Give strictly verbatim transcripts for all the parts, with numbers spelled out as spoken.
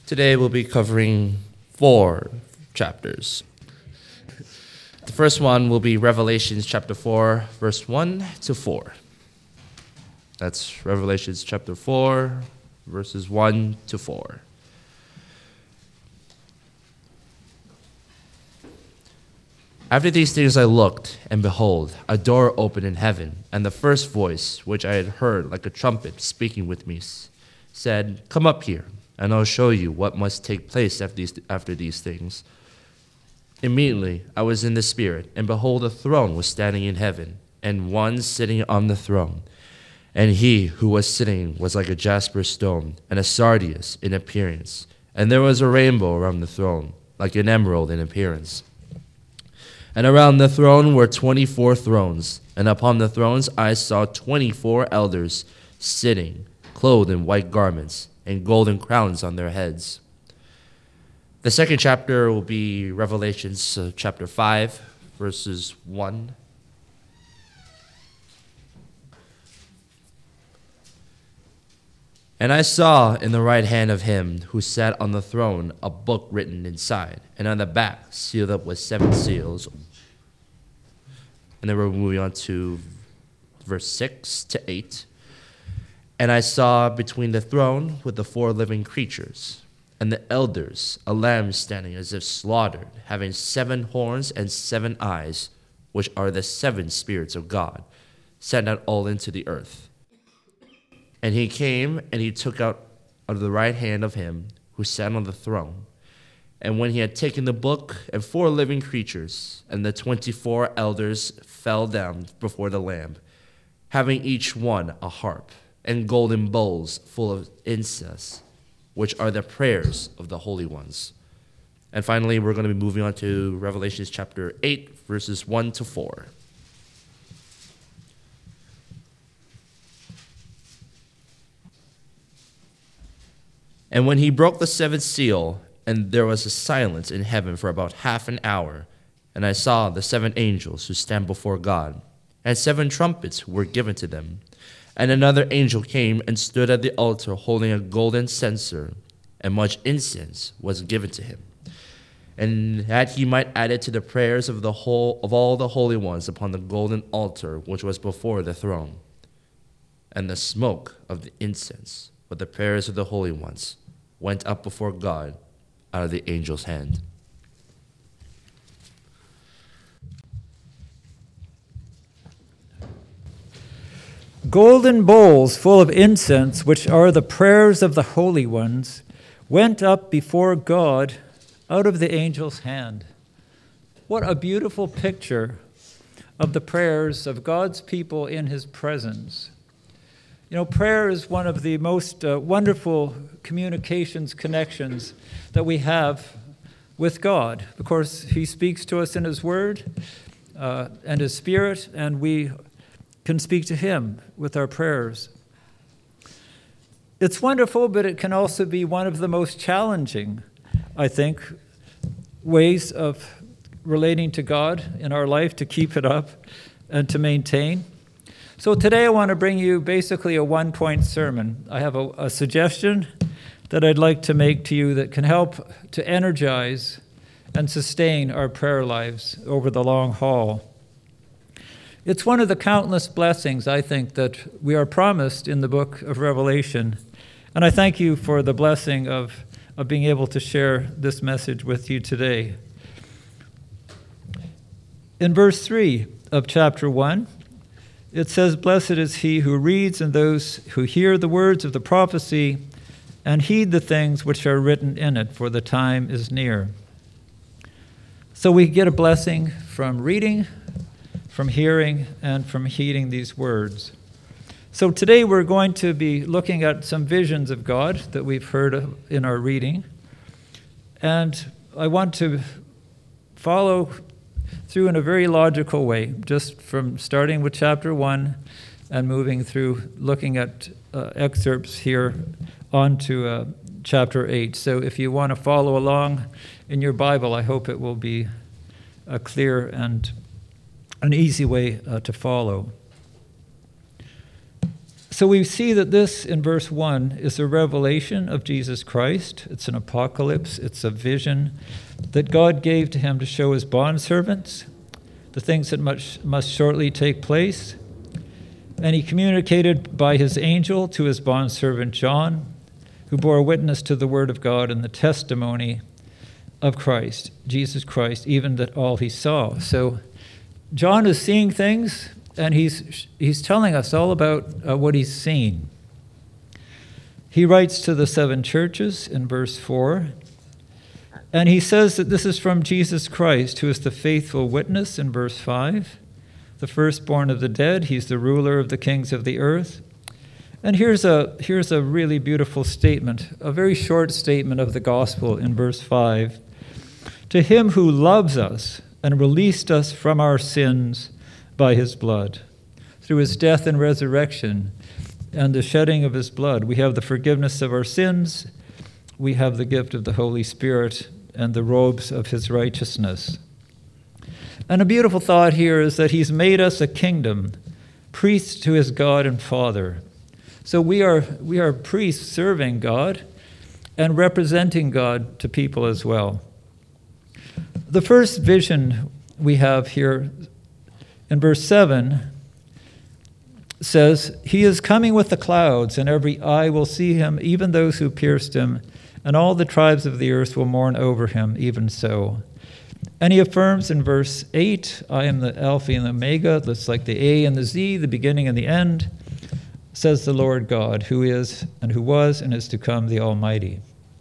Today we'll be covering four chapters. The first one will be Revelations chapter four, verse one to four. That's Revelations chapter four, verses one to four. After these things I looked, and behold, a door opened in heaven, and the first voice, which I had heard like a trumpet speaking with me, said, "Come up here, and I'll show you what must take place after these, after these things." Immediately I was in the Spirit, and behold, a throne was standing in heaven, and one sitting on the throne. And he who was sitting was like a jasper stone, and a sardius in appearance. And there was a rainbow around the throne, like an emerald in appearance. And around the throne were twenty-four thrones, and upon the thrones I saw twenty-four elders sitting, clothed in white garments, and golden crowns on their heads. The second chapter will be Revelations uh, chapter five, verses one. And I saw in the right hand of him who sat on the throne a book written inside, and on the back sealed up with seven seals. And then we're moving on to verse six to eight. And I saw between the throne with the four living creatures and the elders a lamb standing as if slaughtered, having seven horns and seven eyes, which are the seven spirits of God, sent out all into the earth. And he came, and he took out of the right hand of him who sat on the throne. And when he had taken the book, and four living creatures, and the twenty-four elders fell down before the Lamb, having each one a harp, and golden bowls full of incense, which are the prayers of the holy ones. And finally, we're going to be moving on to Revelation chapter eight, verses one to four. And when he broke the seventh seal, and there was a silence in heaven for about half an hour, and I saw the seven angels who stand before God, and seven trumpets were given to them. And another angel came and stood at the altar holding a golden censer, and much incense was given to him, and that he might add it to the prayers of the whole of all the holy ones upon the golden altar which was before the throne. And the smoke of the incense with the prayers of the holy ones went up before God out of the angel's hand. Golden bowls full of incense, which are the prayers of the holy ones, went up before God out of the angel's hand. What a beautiful picture of the prayers of God's people in his presence. You know, prayer is one of the most uh, wonderful communications, connections that we have with God. Of course, he speaks to us in his word uh, and his spirit, and we can speak to him with our prayers. It's wonderful, but it can also be one of the most challenging, I think, ways of relating to God in our life, to keep it up and to maintain. So today I want to bring you basically a one-point sermon. I have a, a suggestion that I'd like to make to you that can help to energize and sustain our prayer lives over the long haul. It's one of the countless blessings, I think, that we are promised in the book of Revelation. And I thank you for the blessing of, of being able to share this message with you today. In verse three of chapter one, it says, "Blessed is he who reads and those who hear the words of the prophecy and heed the things which are written in it, for the time is near." So we get a blessing from reading, from hearing, and from heeding these words. So today we're going to be looking at some visions of God that we've heard of in our reading. And I want to follow through in a very logical way, just from starting with chapter one and moving through, looking at uh, excerpts here onto uh, chapter eight. So if you want to follow along in your Bible, I hope it will be a clear and an easy way uh, to follow. So we see that this, in verse one, is a revelation of Jesus Christ. It's an apocalypse. It's a vision that God gave to him to show his bondservants the things that must, must shortly take place. And he communicated by his angel to his bondservant John, who bore witness to the word of God and the testimony of Christ, Jesus Christ, even that all he saw. So John is seeing things, and he's he's telling us all about uh, what he's seen. He writes to the seven churches in verse four, and he says that this is from Jesus Christ, who is the faithful witness in verse five, the firstborn of the dead. He's the ruler of the kings of the earth. And here's a here's a really beautiful statement, a very short statement of the gospel in verse five. To him who loves us and released us from our sins by his blood. Through his death and resurrection and the shedding of his blood, we have the forgiveness of our sins, we have the gift of the Holy Spirit and the robes of his righteousness. And a beautiful thought here is that he's made us a kingdom, priests to his God and Father. So we are we are priests serving God and representing God to people as well. The first vision we have here in verse seven says, he is coming with the clouds, and every eye will see him, even those who pierced him, and all the tribes of the earth will mourn over him, even so. And he affirms in verse eight, I am the Alpha and the Omega. That's like the A and the Z, the beginning and the end, says the Lord God, who is and who was and is to come, the Almighty.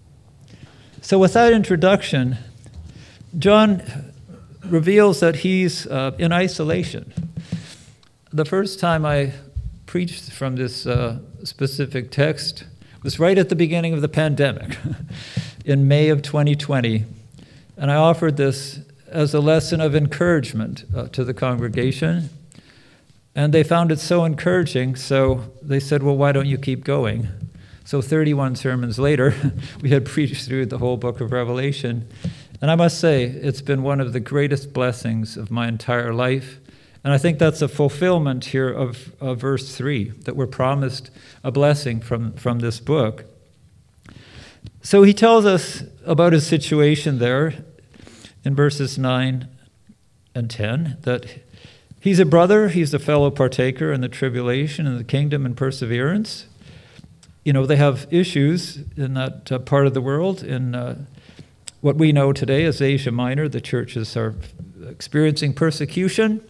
So with that introduction, John reveals that he's uh, in isolation. The first time I preached from this uh, specific text was right at the beginning of the pandemic in May of twenty twenty. And I offered this as a lesson of encouragement uh, to the congregation. And they found it so encouraging, so they said, well, why don't you keep going? So thirty-one sermons later, we had preached through the whole book of Revelation. And I must say, it's been one of the greatest blessings of my entire life. And I think that's a fulfillment here of, of verse three, that we're promised a blessing from, from this book. So he tells us about his situation there in verses nine and ten, that he's a brother, he's a fellow partaker in the tribulation and the kingdom and perseverance. You know, they have issues in that uh, part of the world. In uh, what we know today as Asia Minor, the churches are experiencing persecution.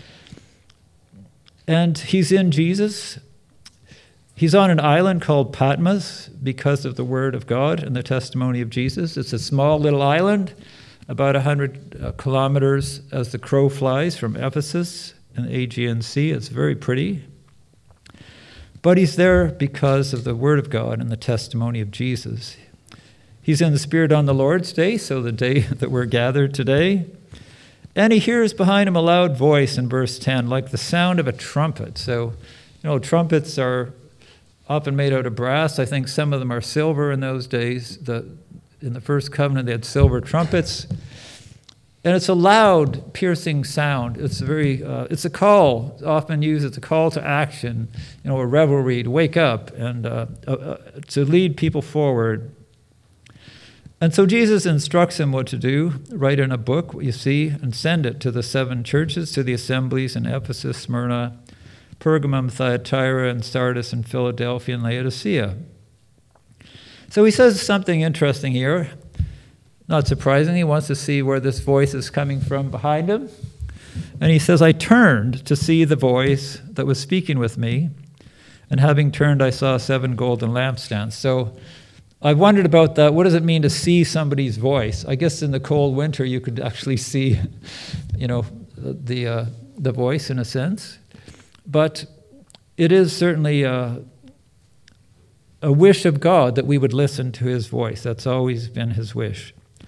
And he's in Jesus. He's on an island called Patmos because of the word of God and the testimony of Jesus. It's a small little island, about one hundred uh, kilometers as the crow flies from Ephesus in the Aegean Sea. It's very pretty. But he's there because of the word of God and the testimony of Jesus. He's in the Spirit on the Lord's Day, so the day that we're gathered today. And he hears behind him a loud voice in verse ten, like the sound of a trumpet. So, you know, trumpets are often made out of brass. I think some of them are silver in those days. The, in the first covenant, they had silver trumpets. And it's a loud, piercing sound. It's a very, uh, it's a call, often used as a call to action, you know, a revelry, to wake up and uh, uh, to lead people forward. And so Jesus instructs him what to do. Write in a book what you see and send it to the seven churches, to the assemblies in Ephesus, Smyrna, Pergamum, Thyatira, and Sardis, and Philadelphia, and Laodicea. So he says something interesting here. Not surprising, he wants to see where this voice is coming from behind him. And he says, I turned to see the voice that was speaking with me, and having turned, I saw seven golden lampstands. So I've wondered about that. What does it mean to see somebody's voice? I guess in the cold winter you could actually see, you know, the uh, the voice in a sense. But it is certainly a, a wish of God that we would listen to his voice. That's always been his wish.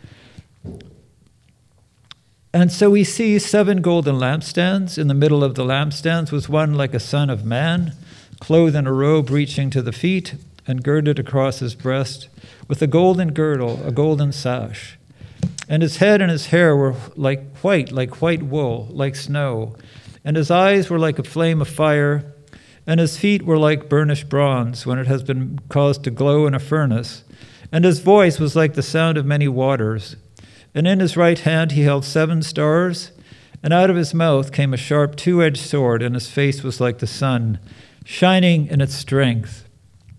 And so we see seven golden lampstands. In the middle of the lampstands was one like a son of man, clothed in a robe reaching to the feet, and girded across his breast with a golden girdle, a golden sash. And his head and his hair were like white, like white wool, like snow. And his eyes were like a flame of fire, And his feet were like burnished bronze when it has been caused to glow in a furnace. And his voice was like the sound of many waters. And in his right hand he held seven stars. And out of his mouth came a sharp two-edged sword, and his face was like the sun, shining in its strength.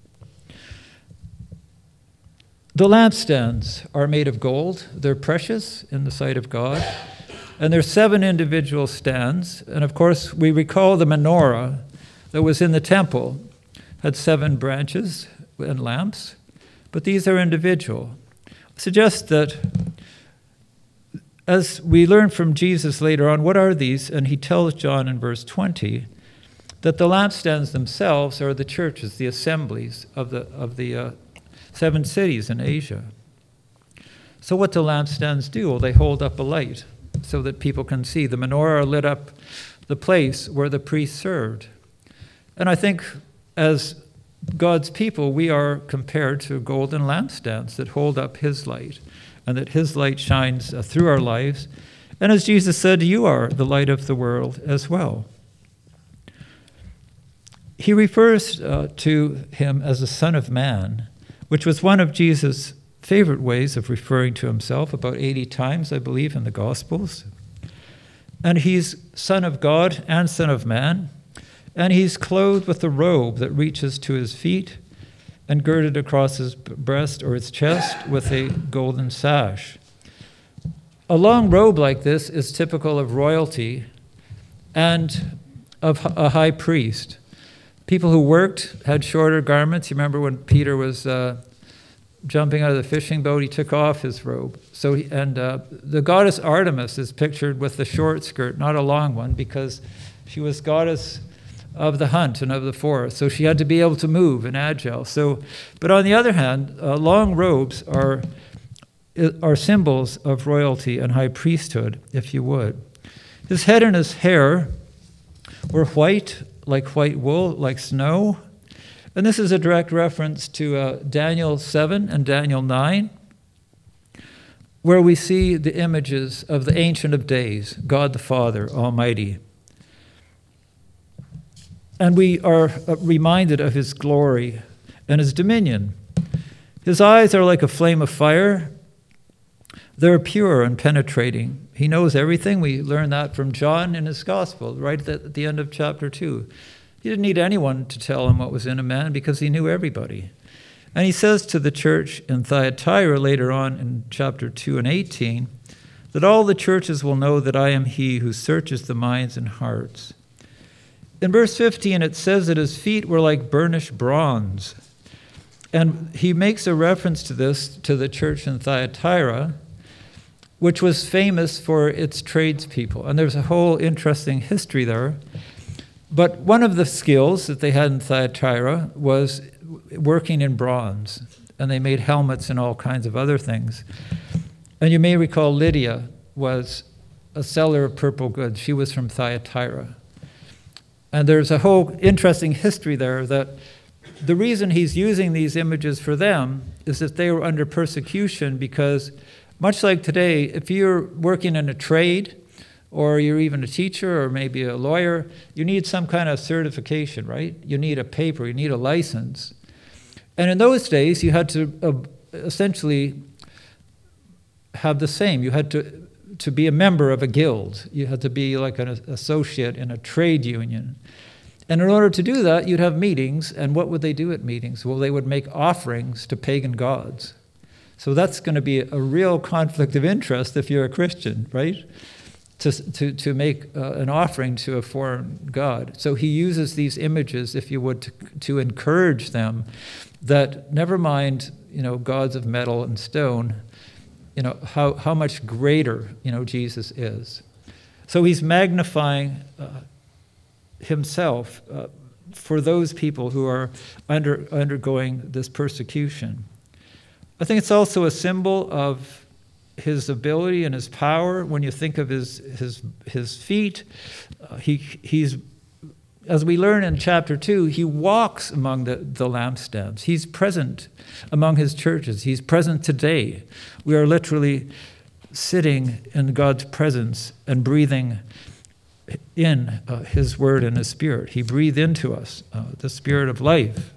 The lampstands are made of gold. They're precious in the sight of God. And there's seven individual stands. And of course, we recall the menorah that was in the temple had seven branches and lamps, but these are individual. I suggest that as we learn from Jesus later on, what are these? And he tells John in verse twenty that the lampstands themselves are the churches, the assemblies of the of the uh, seven cities in Asia. So what do lampstands do? Well, they hold up a light so that people can see. The menorah lit up the place where the priest served. And I think as God's people, we are compared to golden lampstands that hold up his light, and that his light shines uh, through our lives. And as Jesus said, you are the light of the world as well. He refers uh, to him as the Son of Man, which was one of Jesus' favorite ways of referring to himself, about eighty times, I believe, in the Gospels. And he's Son of God and Son of Man. And he's clothed with a robe that reaches to his feet and girded across his breast or his chest with a golden sash. A long robe like this is typical of royalty and of a high priest. People who worked had shorter garments. You remember when Peter was uh, jumping out of the fishing boat, he took off his robe. So, he, and uh, the goddess Artemis is pictured with the short skirt, not a long one, because she was goddess of the hunt and of the forest. So she had to be able to move and agile. So, but on the other hand, uh, long robes are, are symbols of royalty and high priesthood, if you would. His head and his hair were white, like white wool, like snow. And this is a direct reference to uh, Daniel seven and Daniel nine, where we see the images of the Ancient of Days, God the Father Almighty. And we are reminded of his glory and his dominion. His eyes are like a flame of fire. They're pure and penetrating. He knows everything. We learn that from John in his gospel, right at the end of chapter two. He didn't need anyone to tell him what was in a man because he knew everybody. And he says to the church in Thyatira later on in chapter two and eighteen, that all the churches will know that I am he who searches the minds and hearts. In verse fifteen, it says that his feet were like burnished bronze. And he makes a reference to this to the church in Thyatira, which was famous for its tradespeople. And there's a whole interesting history there. But one of the skills that they had in Thyatira was working in bronze. And they made helmets and all kinds of other things. And you may recall Lydia was a seller of purple goods. She was from Thyatira. And there's a whole interesting history there that the reason he's using these images for them is that they were under persecution because, much like today, if you're working in a trade or you're even a teacher or maybe a lawyer, you need some kind of certification, right? You need a paper, you need a license. And in those days, you had to uh, essentially have the same. You had to to be a member of a guild. You had to be like an associate in a trade union. And in order to do that, you'd have meetings. And what would they do at meetings? Well, they would make offerings to pagan gods. So that's going to be a real conflict of interest if you're a Christian, right? To, to, to make uh, an offering to a foreign god. So he uses these images, if you would, to, to encourage them that never mind, you know, gods of metal and stone, you know, how, how much greater, you know, Jesus is. So he's magnifying uh, himself uh, for those people who are under undergoing this persecution. I think it's also a symbol of his ability and his power. When you think of his his his feet, uh, he he's as we learn in chapter two, he walks among the, the lampstands. He's present among his churches. He's present today. We are literally sitting in God's presence and breathing in uh, his word and his spirit. He breathed into us uh, the spirit of life.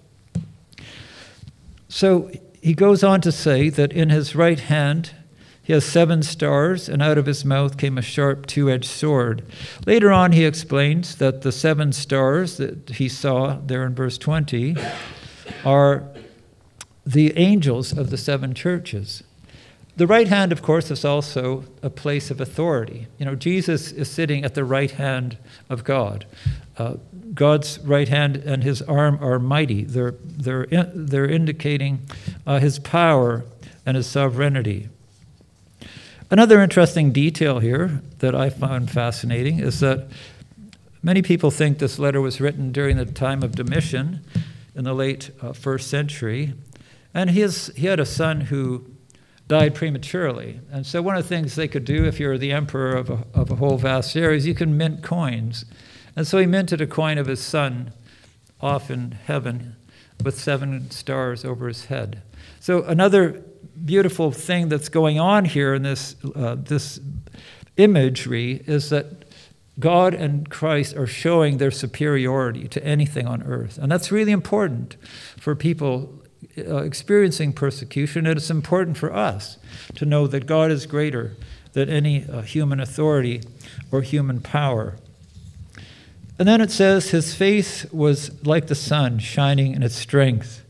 So he goes on to say that in his right hand he has seven stars, and out of his mouth came a sharp two-edged sword. Later on he explains that the seven stars that he saw there in verse twenty are the angels of the seven churches. The right hand, of course, is also a place of authority. You know, Jesus is sitting at the right hand of God. Uh, God's right hand and his arm are mighty. They're, they're, in, they're indicating uh, his power and his sovereignty. Another interesting detail here that I found fascinating is that many people think this letter was written during the time of Domitian in the late uh, first century. And his, he had a son who died prematurely. And so one of the things they could do if you're the emperor of a, of a whole vast area is you can mint coins. And so he minted a coin of his son off in heaven with seven stars over his head. So another beautiful thing that's going on here in this, uh, this imagery is that God and Christ are showing their superiority to anything on earth. And that's really important for people uh, experiencing persecution. And it's important for us to know that God is greater than any uh, human authority or human power. And then it says, his face was like the sun, shining in its strength.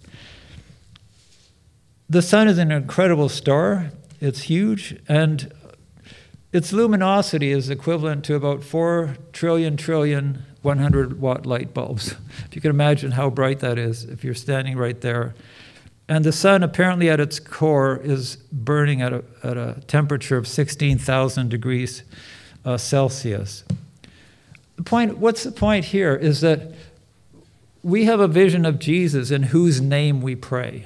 The sun is an incredible star. It's huge, and its luminosity is equivalent to about four trillion trillion one hundred watt light bulbs. If you can imagine how bright that is if you're standing right there. And the sun, apparently at its core, is burning at a, at a temperature of sixteen thousand degrees uh, Celsius. The point, what's the point here is that we have a vision of Jesus in whose name we pray.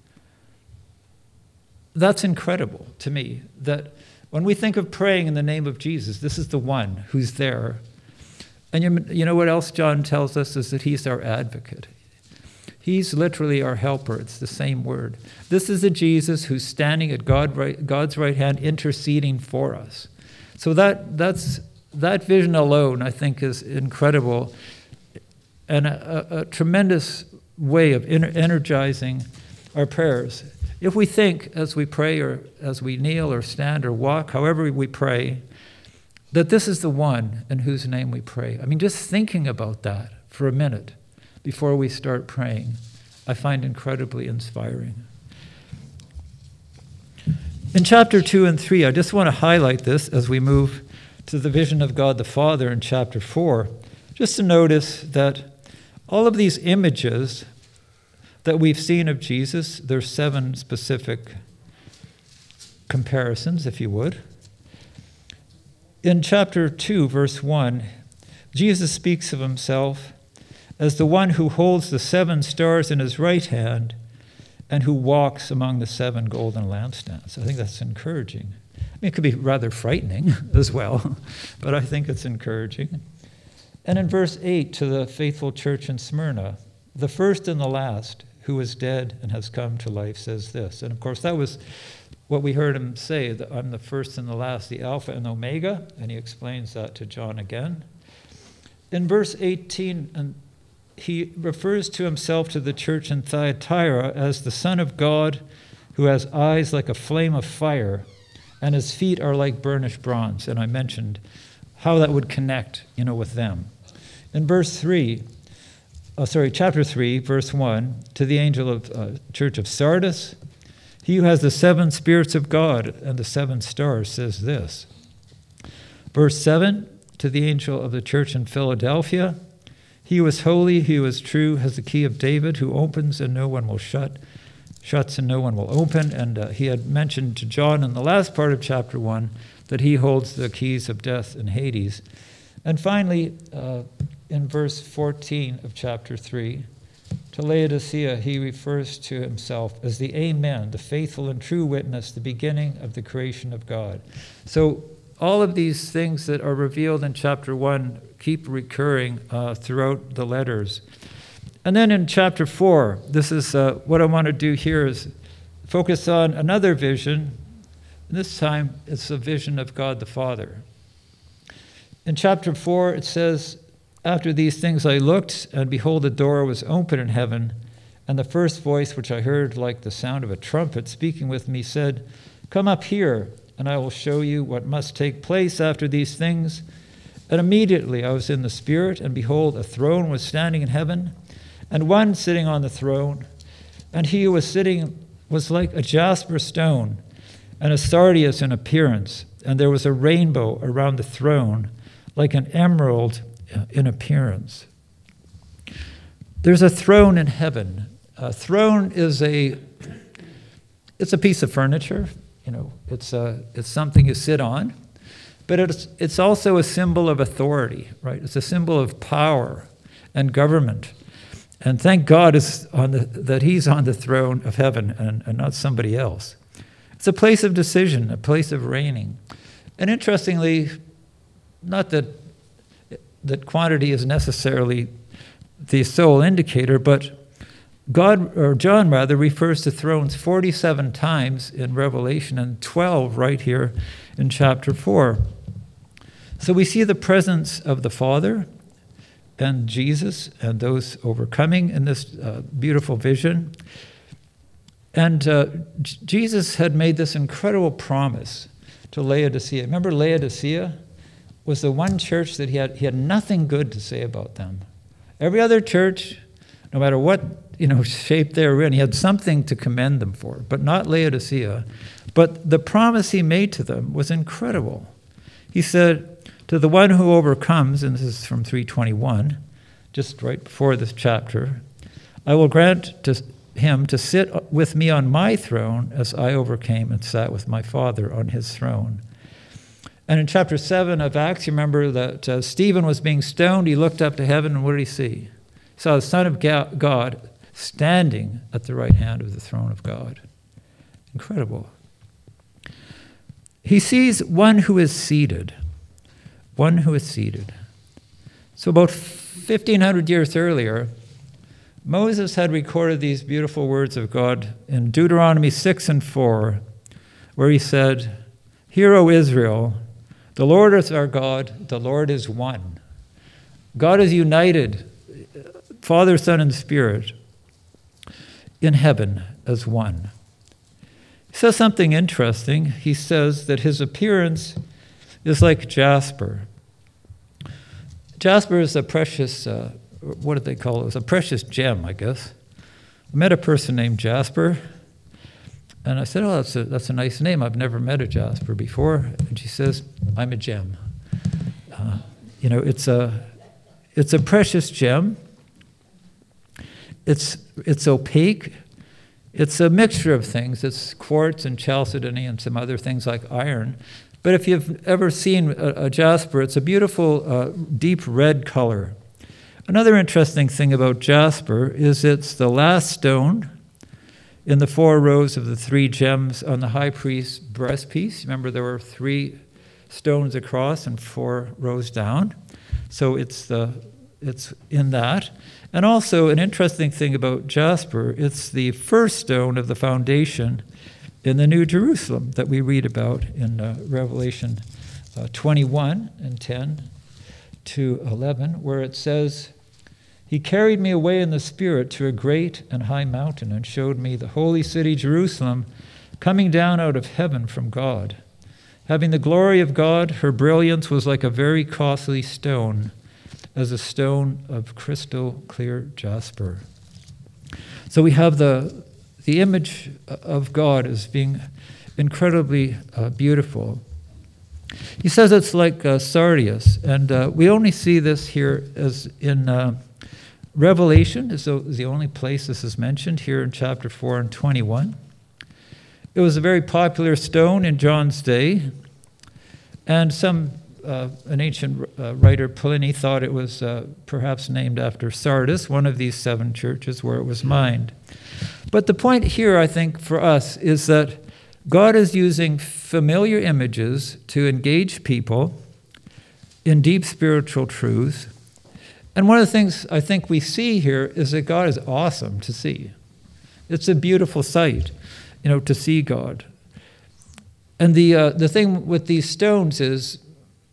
That's incredible to me, that when we think of praying in the name of Jesus, this is the one who's there. And you, you know what else John tells us is that he's our advocate. He's literally our helper. It's the same word. This is a Jesus who's standing at God right, God's right hand, interceding for us. So that that's that vision alone, I think, is incredible and a, a, a tremendous way of energizing our prayers. If we think as we pray or as we kneel or stand or walk, however we pray, that this is the one in whose name we pray. I mean, just thinking about that for a minute before we start praying, I find incredibly inspiring. In chapter two and three, I just want to highlight this as we move to the vision of God the Father in chapter four, just to notice that all of these images that we've seen of Jesus, there's seven specific comparisons, if you would. In chapter two, verse one, Jesus speaks of himself as the one who holds the seven stars in his right hand and who walks among the seven golden lampstands. I think that's encouraging. I mean, it could be rather frightening as well, but I think it's encouraging. And in verse eight, to the faithful church in Smyrna, the first and the last, who was dead and has come to life, says this. And of course, that was what we heard him say, that I'm the first and the last, the Alpha and Omega, and he explains that to John again. In verse eighteen, and he refers to himself to the church in Thyatira as the Son of God, who has eyes like a flame of fire, and his feet are like burnished bronze. And I mentioned how that would connect, you know, with them. In verse three, Oh, sorry, chapter three, verse one, to the angel of uh, church of Sardis, he who has the seven spirits of God and the seven stars says this. Verse seven, to the angel of the church in Philadelphia, he who is holy, he who is true, has the key of David, who opens and no one will shut, shuts and no one will open. And uh, he had mentioned to John in the last part of chapter one that he holds the keys of death and Hades. And finally, uh, in verse fourteen of chapter three, to Laodicea, he refers to himself as the Amen, the faithful and true witness, the beginning of the creation of God. So all of these things that are revealed in chapter one keep recurring uh, throughout the letters. And then in chapter four, this is uh, what I want to do here is focus on another vision. This time it's a vision of God the Father. In chapter four, it says, "After these things I looked, and behold, a door was open in heaven. And the first voice which I heard, like the sound of a trumpet speaking with me, said, 'Come up here, and I will show you what must take place after these things.' And immediately I was in the Spirit, and behold, a throne was standing in heaven, and one sitting on the throne. And he who was sitting was like a jasper stone, and a sardius in appearance. And there was a rainbow around the throne, like an emerald in appearance." There's a throne in heaven. A throne is a, it's a piece of furniture. You know, it's a, it's something you sit on, but it's it's also a symbol of authority, right? It's a symbol of power and government. And thank God is on the, that he's on the throne of heaven and, and not somebody else. It's a place of decision, a place of reigning. And interestingly, not that that quantity is necessarily the sole indicator, but God, or John rather, refers to thrones forty-seven times in Revelation and twelve right here in chapter four. So we see the presence of the Father and Jesus and those overcoming in this uh, beautiful vision. And uh, J- Jesus had made this incredible promise to Laodicea. Remember, Laodicea was the one church that he had, he had nothing good to say about them. Every other church, no matter what you know shape they were in, he had something to commend them for, but not Laodicea. But the promise he made to them was incredible. He said, "To the one who overcomes," and this is from three twenty-one, just right before this chapter, "I will grant to him to sit with me on my throne as I overcame and sat with my Father on his throne." And in chapter seven of Acts, you remember that uh, Stephen was being stoned. He looked up to heaven, and what did he see? He saw the Son of God standing at the right hand of the throne of God. Incredible. He sees one who is seated. One who is seated. So about fifteen hundred years earlier, Moses had recorded these beautiful words of God in Deuteronomy six and four, where he said, "Hear, O Israel, the Lord is our God, the Lord is one." God is united, Father, Son, and Spirit, in heaven as one. He says something interesting. He says that his appearance is like jasper. Jasper is a precious, uh, what did they call it? It was a precious gem, I guess. I met a person named Jasper, and I said, "Oh, that's a, that's a nice name. I've never met a Jasper before." And she says, "I'm a gem." Uh, you know, it's a, it's a precious gem. It's, it's opaque. It's a mixture of things. It's quartz and chalcedony and some other things like iron. But if you've ever seen a, a jasper, it's a beautiful uh, deep red color. Another interesting thing about jasper is it's the last stone in the four rows of the three gems on the high priest's breastpiece. Remember, there were three stones across and four rows down. So it's the it's in that. And also an interesting thing about jasper, it's the first stone of the foundation in the New Jerusalem that we read about in uh, Revelation uh, twenty-one and ten to eleven, where it says, "He carried me away in the Spirit to a great and high mountain and showed me the holy city Jerusalem coming down out of heaven from God. Having the glory of God, her brilliance was like a very costly stone, as a stone of crystal clear jasper." So we have the the image of God as being incredibly uh, beautiful. He says it's like uh, sardius, and uh, we only see this here as in uh, Revelation is the, is the only place this is mentioned, here in chapter four and twenty-one. It was a very popular stone in John's day, and some uh, an ancient uh, writer, Pliny, thought it was uh, perhaps named after Sardis, one of these seven churches where it was mined. But the point here, I think, for us is that God is using familiar images to engage people in deep spiritual truths. And one of the things I think we see here is that God is awesome to see. It's a beautiful sight, you know, to see God. And the uh, the thing with these stones is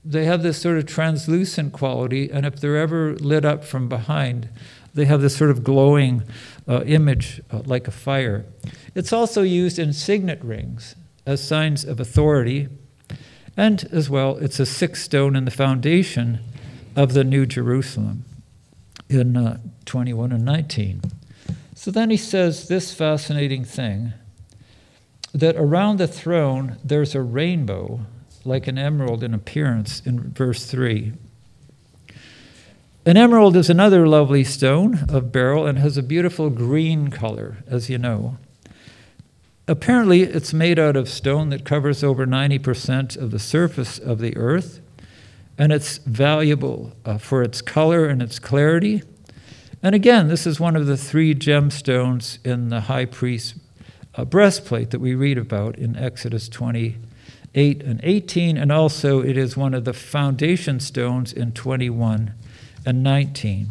they have this sort of translucent quality, and if they're ever lit up from behind, they have this sort of glowing uh, image uh, like a fire. It's also used in signet rings as signs of authority, and as well, it's a sixth stone in the foundation of the New Jerusalem in uh, twenty-one and nineteen. So then he says this fascinating thing, that around the throne there's a rainbow, like an emerald in appearance, in verse three. An emerald is another lovely stone of beryl and has a beautiful green color, as you know. Apparently, it's made out of stone that covers over ninety percent of the surface of the earth, and it's valuable uh, for its color and its clarity. And again, this is one of the three gemstones in the high priest's uh, breastplate that we read about in Exodus twenty-eight and eighteen, and also it is one of the foundation stones in twenty-one and nineteen.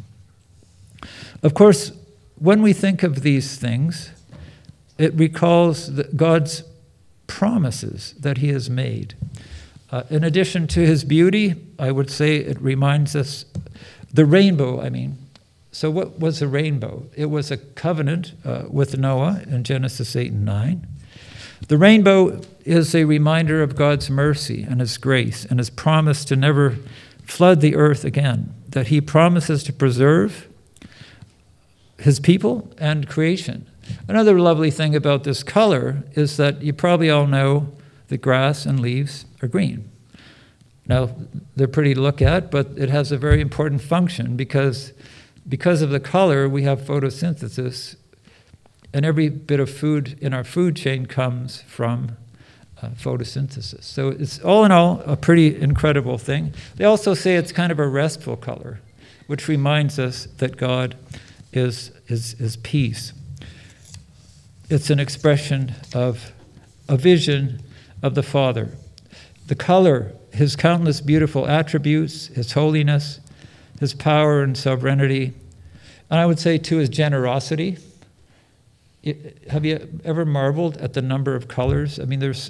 Of course, when we think of these things, it recalls the, God's promises that he has made. Uh, in addition to his beauty, I would say it reminds us, the rainbow, I mean. So what was a rainbow? It was a covenant uh, with Noah in Genesis eight and nine. The rainbow is a reminder of God's mercy and his grace and his promise to never flood the earth again, that he promises to preserve his people and creation. Another lovely thing about this color is that you probably all know that grass and leaves are green. Now, they're pretty to look at, but it has a very important function because, because of the color, we have photosynthesis, and every bit of food in our food chain comes from uh, photosynthesis. So it's all in all a pretty incredible thing. They also say it's kind of a restful color, which reminds us that God is, is, is peace. It's an expression of a vision of the Father. The color, his countless beautiful attributes, his holiness, his power and sovereignty, and I would say too his generosity. It, have you ever marveled at the number of colors? I mean, there's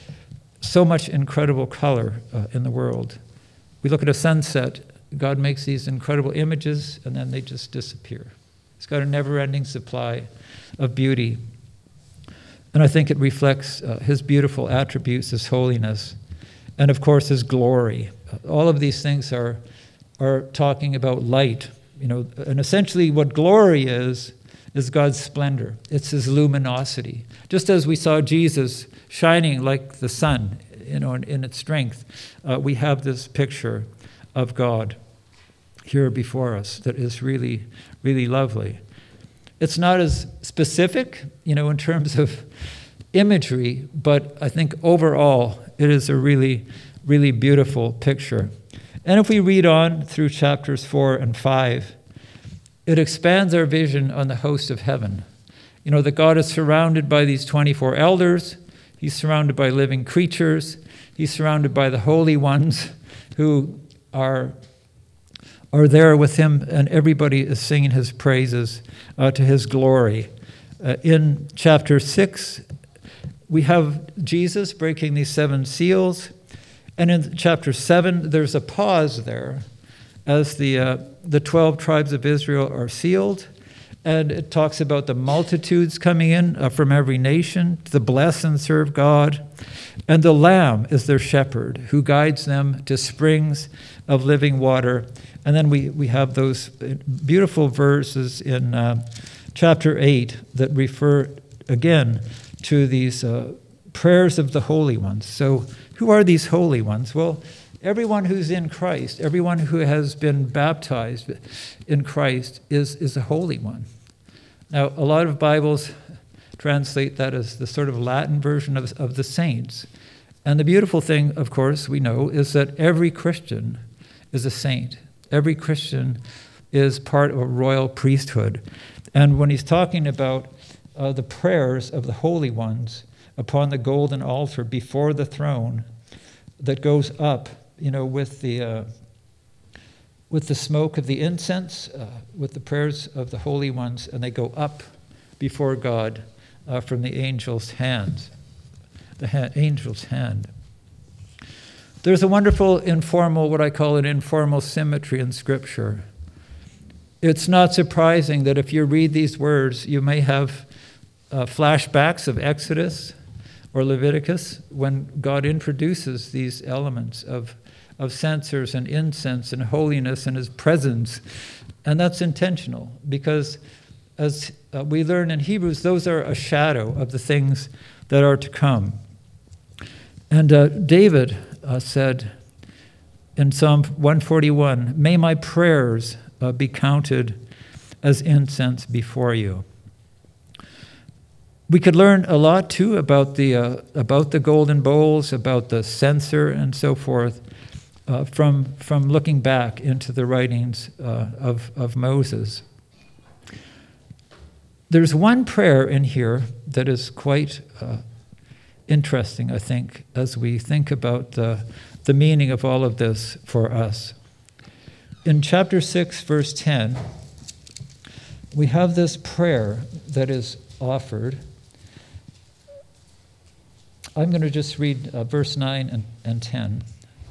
so much incredible color uh, in the world. We look at a sunset, God makes these incredible images, and then they just disappear. He's got a never-ending supply of beauty. And I think it reflects uh, his beautiful attributes, his holiness, and of course his glory. All of these things are, are talking about light, you know, and essentially what glory is, is God's splendor. It's his luminosity. Just as we saw Jesus shining like the sun, you know, in, in its strength, uh, we have this picture of God here before us that is really, really lovely. It's not as specific, you know, in terms of imagery, but I think overall it is a really, really beautiful picture. And if we read on through chapters four and five, it expands our vision on the host of heaven. You know, that God is surrounded by these twenty-four elders. He's surrounded by living creatures. He's surrounded by the holy ones who are are there with him, and everybody is singing his praises uh, to his glory. Uh, in chapter six, we have Jesus breaking these seven seals, and in chapter seven, there's a pause there as the uh, the twelve tribes of Israel are sealed, and it talks about the multitudes coming in uh, from every nation to bless and serve God, and the Lamb is their shepherd who guides them to springs of living water. And then we, we have those beautiful verses in uh, chapter eight that refer again to these uh, prayers of the holy ones. So who are these holy ones? Well, everyone who's in Christ, everyone who has been baptized in Christ is, is a holy one. Now, a lot of Bibles translate that as the sort of Latin version of, of the saints. And the beautiful thing, of course, we know, is that every Christian is a saint. Every Christian is part of a royal priesthood. And when he's talking about uh, the prayers of the holy ones upon the golden altar before the throne that goes up, you know, with the uh, with the smoke of the incense, uh, with the prayers of the holy ones, and they go up before God uh, from the angel's hands, the ha- angel's hand. There's a wonderful informal, what I call an informal symmetry in Scripture. It's not surprising that if you read these words, you may have uh, flashbacks of Exodus or Leviticus when God introduces these elements of, of censers and incense and holiness and his presence. And that's intentional because as uh, we learn in Hebrews, those are a shadow of the things that are to come. And uh, David uh, said in Psalm one forty-one, "May my prayers uh, be counted as incense before you." We could learn a lot too about the uh, about the golden bowls, about the censer, and so forth, uh, from from looking back into the writings uh, of of Moses. There's one prayer in here that is quite uh, interesting, I think, as we think about the, the meaning of all of this for us. In chapter six, verse ten, we have this prayer that is offered. I'm going to just read uh, verse nine and, and ten.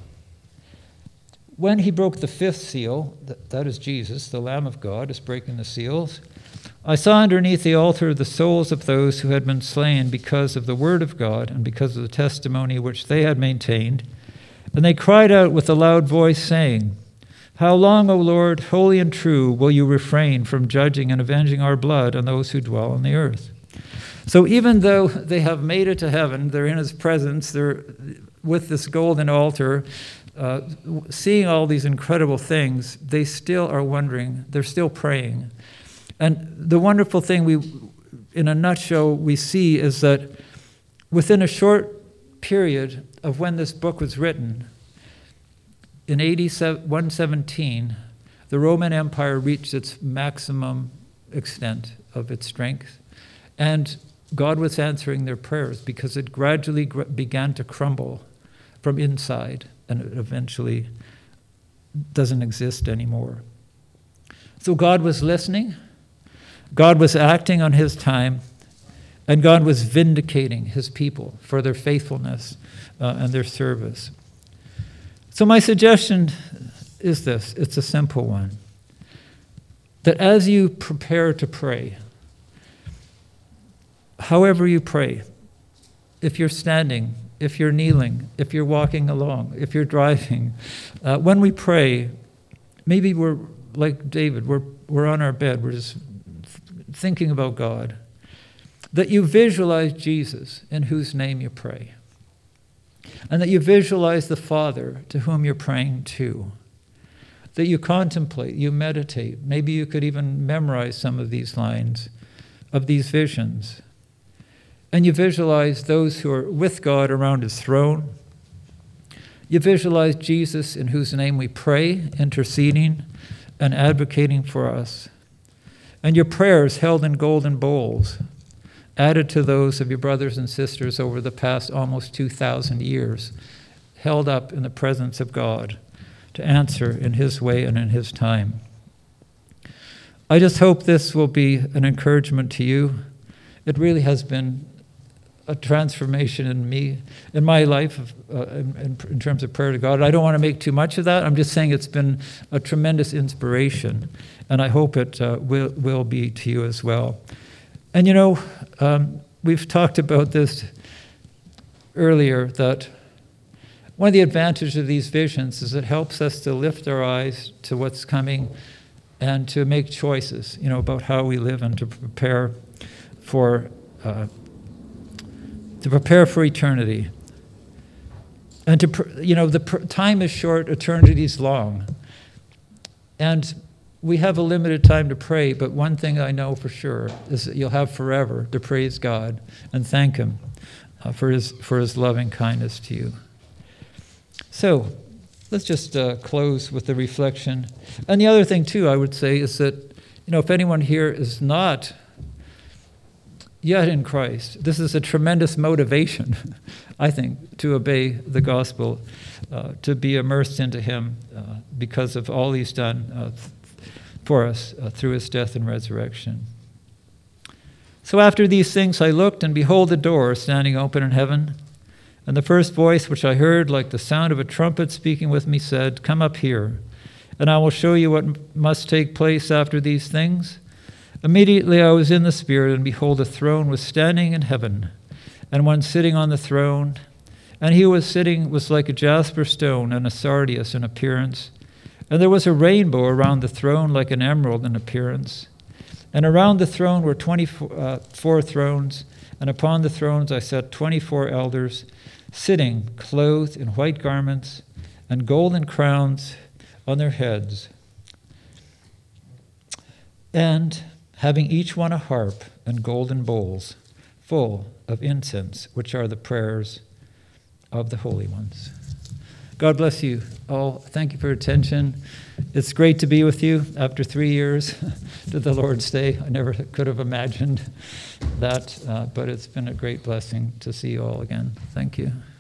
When he broke the fifth seal, that, that is Jesus, the Lamb of God, is breaking the seals, I saw underneath the altar the souls of those who had been slain because of the word of God and because of the testimony which they had maintained. And they cried out with a loud voice, saying, "How long, O Lord, holy and true, will you refrain from judging and avenging our blood on those who dwell on the earth?" So even though they have made it to heaven, they're in his presence, they're with this golden altar, uh, seeing all these incredible things, they still are wondering, they're still praying. And the wonderful thing we, in a nutshell, we see is that within a short period of when this book was written, in A D one seventeen, the Roman Empire reached its maximum extent of its strength. And God was answering their prayers because it gradually gr- began to crumble from inside, and it eventually doesn't exist anymore. So God was listening. God was acting on his time, and God was vindicating his people for their faithfulness uh, and their service. So my suggestion is this, it's a simple one, that as you prepare to pray, however you pray, if you're standing, if you're kneeling, if you're walking along, if you're driving, uh, when we pray, maybe we're like David, we're, we're on our bed, we're just thinking about God, that you visualize Jesus in whose name you pray, and that you visualize the Father to whom you're praying to, that you contemplate, you meditate. Maybe you could even memorize some of these lines of these visions, and you visualize those who are with God around his throne. You visualize Jesus in whose name we pray, interceding and advocating for us. And your prayers held in golden bowls, added to those of your brothers and sisters over the past almost two thousand years, held up in the presence of God to answer in his way and in his time. I just hope this will be an encouragement to you. It really has been a transformation in me, in my life, uh, in, in terms of prayer to God. I don't want to make too much of that. I'm just saying it's been a tremendous inspiration, and I hope it uh, will, will be to you as well. And you know, um, we've talked about this earlier, that one of the advantages of these visions is it helps us to lift our eyes to what's coming and to make choices, you know, about how we live and to prepare for uh, to prepare for eternity. And to, you know, the pr- time is short, eternity is long. And we have a limited time to pray, but one thing I know for sure is that you'll have forever to praise God and thank him uh, for his for his loving kindness to you. So let's just uh, close with the reflection. And the other thing, too, I would say is that, you know, if anyone here is not yet in Christ, this is a tremendous motivation, I think, to obey the gospel, uh, to be immersed into him uh, because of all he's done uh, for us uh, through his death and resurrection. So after these things I looked, and behold, the door standing open in heaven. And the first voice which I heard, like the sound of a trumpet speaking with me, said, "Come up here, and I will show you what must take place after these things." Immediately I was in the Spirit, and behold, a throne was standing in heaven, and one sitting on the throne. And he who was sitting was like a jasper stone and a sardius in appearance. And there was a rainbow around the throne like an emerald in appearance. And around the throne were twenty-four uh, four thrones, and upon the thrones I set twenty-four elders, sitting clothed in white garments and golden crowns on their heads, and having each one a harp and golden bowls full of incense, which are the prayers of the holy ones. God bless you all. Thank you for your attention. It's great to be with you after three years to the Lord's Day. I never could have imagined that, uh, but it's been a great blessing to see you all again. Thank you.